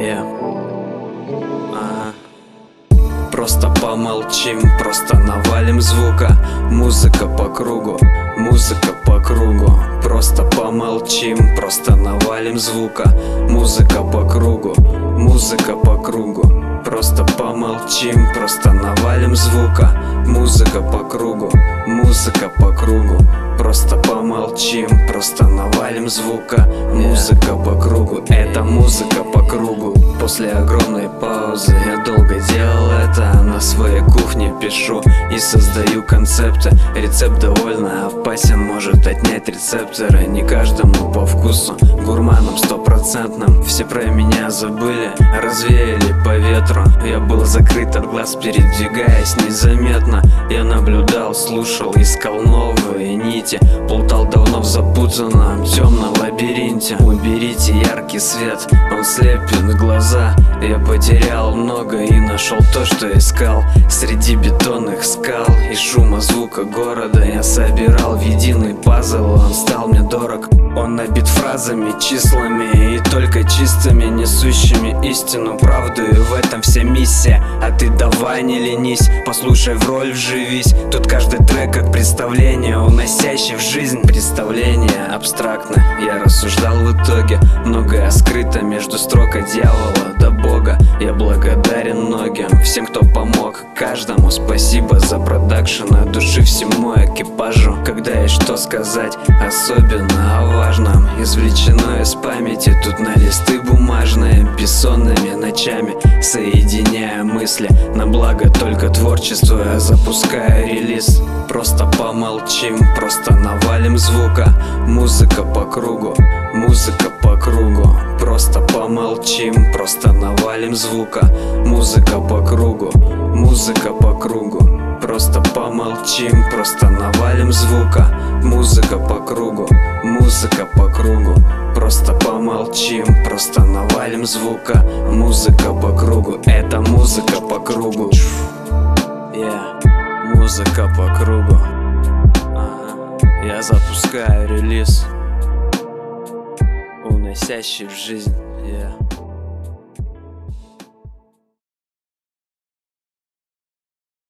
Yeah. Ага. Просто помолчим, просто навалим звука. Музыка по кругу, музыка по кругу. Просто помолчим, просто навалим звука. Музыка по кругу, музыка по кругу. Просто помолчим, просто навалим звука. Музыка по кругу, музыка по кругу. Просто помолчим, просто навалим звука. Музыка по кругу, это музыка по кругу. После огромной паузы я долго делал это. На своей кухне пишу и создаю концепты. Рецепт довольно опасен, может отнять рецепторы. Не каждому по вкусу, гурманом стопроцентным. Все про меня забыли, развеяли по ветру. Я был закрыт от глаз, передвигаясь незаметно. Я наблюдал, слушал, искал новые нити. Плутал давно в запутанном темном лабиринте. Уберите яркий свет, он слепит глаза. Я потерял много и нашел то, что искал. Среди бетонных скал и шума звука города я собирал в единый пазл. Он стал мне дорог. Он набит фразами, числами и только чистыми, несущими истину, правду. И в этом вся миссия. А ты давай не ленись, послушай в роль, вживись. Тут каждый трек как представление, уносящий в жизнь. Представление абстрактно, я рассуждал в итоге. Многое скрыто между строк от дьявола до Бога. Я благодарен многим, всем, кто помог, каждому спасибо за продакшн от души всему экипажу. Когда есть что сказать, особенно о важном, извлечено из памяти, тут на листы бумажные. Бессонными ночами соединяя мысли на благо только творчества, я запускаю релиз. Просто помолчим, просто навалим звука. Музыка по кругу, музыка по кругу. Просто помолчим, просто навалим звука. Музыка по кругу, музыка по кругу. Просто помолчим, просто навалим звука. Музыка по кругу, музыка по кругу. Просто помолчим, просто навалим звука. Музыка по кругу, это музыка по кругу. Музыка по кругу. Я запускаю релиз, уносящий в жизнь.